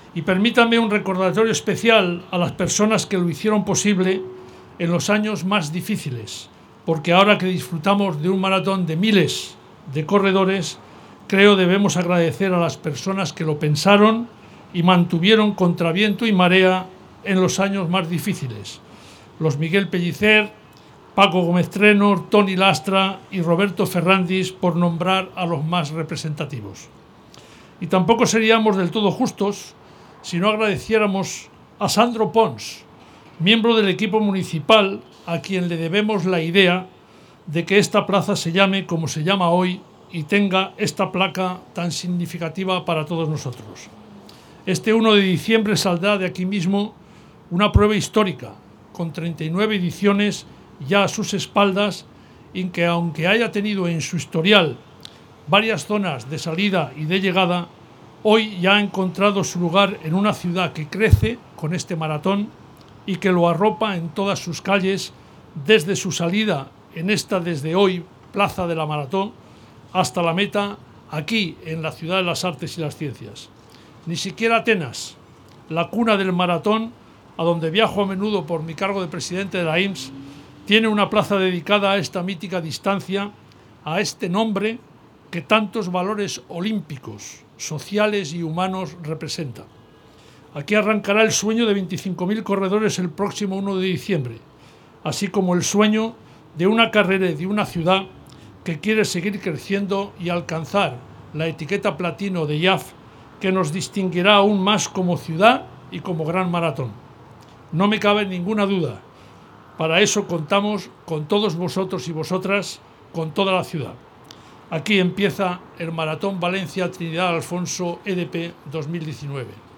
Y permítanme un recordatorio especial a las personas que lo hicieron posible en los años más difíciles, porque ahora que disfrutamos de un maratón de miles de corredores, creo debemos agradecer a las personas que lo pensaron y mantuvieron contra viento y marea en los años más difíciles. Los Miguel Pellicer, Paco Gómez Treno, Toni Lastra y Roberto Ferrandis, por nombrar a los más representativos. Y tampoco seríamos del todo justos si no agradeciéramos a Sandro Pons, miembro del equipo municipal, a quien le debemos la idea de que esta plaza se llame como se llama hoy y tenga esta placa tan significativa para todos nosotros. Este 1 de diciembre saldrá de aquí mismo una prueba histórica, con 39 ediciones ya a sus espaldas, y que aunque haya tenido en su historial varias zonas de salida y de llegada, hoy ya ha encontrado su lugar en una ciudad que crece con este maratón y que lo arropa en todas sus calles, desde su salida en esta desde hoy Plaza de la Maratón hasta la meta aquí en la Ciudad de las Artes y las Ciencias. Ni siquiera Atenas, la cuna del maratón, a donde viajo a menudo por mi cargo de presidente de la IMSS, tiene una plaza dedicada a esta mítica distancia, a este nombre que tantos valores olímpicos, sociales y humanos representa. Aquí arrancará el sueño de 25.000 corredores el próximo 1 de diciembre, así como el sueño de una carrera y de una ciudad que quiere seguir creciendo y alcanzar la etiqueta platino de IAF, que nos distinguirá aún más como ciudad y como gran maratón. No me cabe ninguna duda. Para eso contamos con todos vosotros y vosotras, con toda la ciudad. Aquí empieza el Maratón Valencia Trinidad Alfonso EDP 2019.